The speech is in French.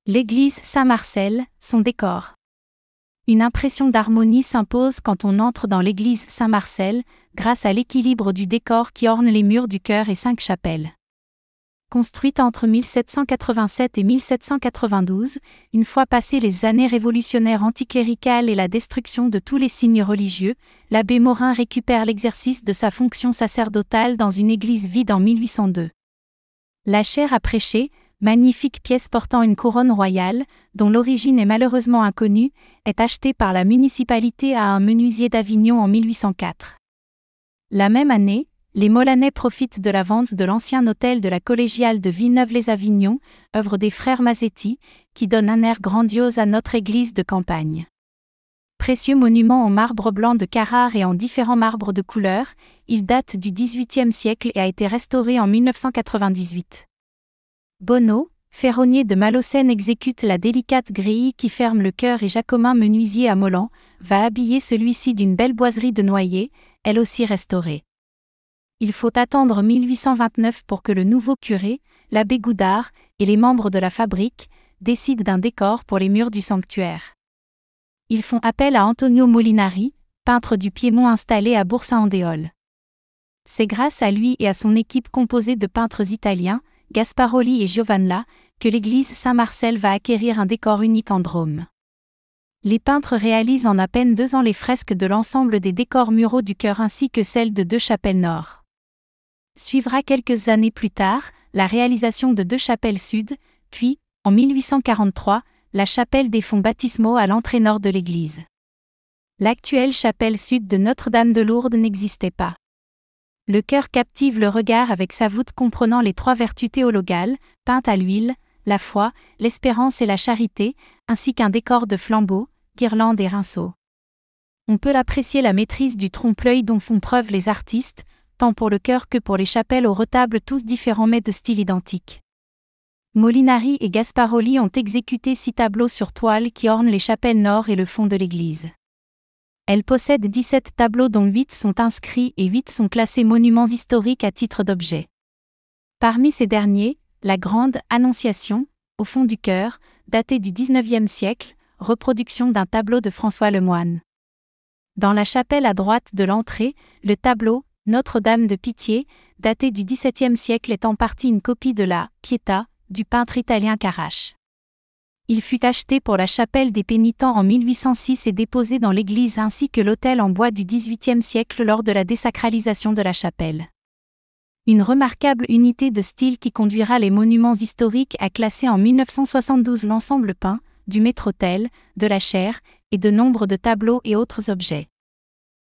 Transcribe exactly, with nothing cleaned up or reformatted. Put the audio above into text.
L'église Saint-Marcel, son décor. Une impression d'harmonie s'impose quand on entre dans l'église Saint-Marcel, grâce à l'équilibre du décor qui orne les murs du chœur et cinq chapelles. Construite entre mille sept cent quatre-vingt-sept et mille sept cent quatre-vingt-douze, une fois passées les années révolutionnaires anticléricales et la destruction de tous les signes religieux, l'abbé Morin récupère l'exercice de sa fonction sacerdotale dans une église vide en mille huit cent deux. La chaire à prêcher, magnifique pièce portant une couronne royale, dont l'origine est malheureusement inconnue, est achetée par la municipalité à un menuisier d'Avignon en mille huit cent quatre. La même année, les Molanais profitent de la vente de l'ancien hôtel de la collégiale de Villeneuve-les-Avignon, œuvre des frères Masetti, qui donne un air grandiose à notre église de campagne. Précieux monument en marbre blanc de Carrare et en différents marbres de couleur, il date du dix-huitième siècle et a été restauré en mille neuf cent quatre-vingt-dix-huit. Bonneau, ferronnier de Malaucène exécute la délicate grille qui ferme le chœur et Jacomin menuisier à Molan, va habiller celui-ci d'une belle boiserie de noyer, elle aussi restaurée. Il faut attendre mille huit cent vingt-neuf pour que le nouveau curé, l'abbé Goudard, et les membres de la fabrique, décident d'un décor pour les murs du sanctuaire. Ils font appel à Antonio Molinari, peintre du Piémont installé à Bourg-Saint-Andéol. C'est grâce à lui et à son équipe composée de peintres italiens, Gasparoli et Giovanna, que l'église Saint-Marcel va acquérir un décor unique en Drôme. Les peintres réalisent en à peine deux ans les fresques de l'ensemble des décors muraux du chœur ainsi que celles de deux chapelles nord. Suivra quelques années plus tard, la réalisation de deux chapelles sud, puis, en mille huit cent quarante-trois, la chapelle des fonts baptismaux à l'entrée nord de l'église. L'actuelle chapelle sud de Notre-Dame de Lourdes n'existait pas. Le chœur captive le regard avec sa voûte comprenant les trois vertus théologales, peintes à l'huile, la foi, l'espérance et la charité, ainsi qu'un décor de flambeaux, guirlandes et rinceaux. On peut apprécier la maîtrise du trompe-l'œil dont font preuve les artistes, tant pour le chœur que pour les chapelles au retable tous différents mais de style identique. Molinari et Gasparoli ont exécuté six tableaux sur toile qui ornent les chapelles nord et le fond de l'église. Elle possède dix-sept tableaux dont huit sont inscrits et huit sont classés monuments historiques à titre d'objet. Parmi ces derniers, la Grande Annonciation, au fond du chœur, datée du dix-neuvième siècle, reproduction d'un tableau de François Lemoine. Dans la chapelle à droite de l'entrée, le tableau Notre-Dame de Pitié, daté du dix-septième siècle est en partie une copie de la Pietà du peintre italien Carracci. Il fut acheté pour la chapelle des Pénitents en mille huit cent six et déposé dans l'église ainsi que l'autel en bois du dix-huitième siècle lors de la désacralisation de la chapelle. Une remarquable unité de style qui conduira les monuments historiques à classer en mille neuf cent soixante-douze l'ensemble peint, du maître-autel, de la chaire, et de nombre de tableaux et autres objets.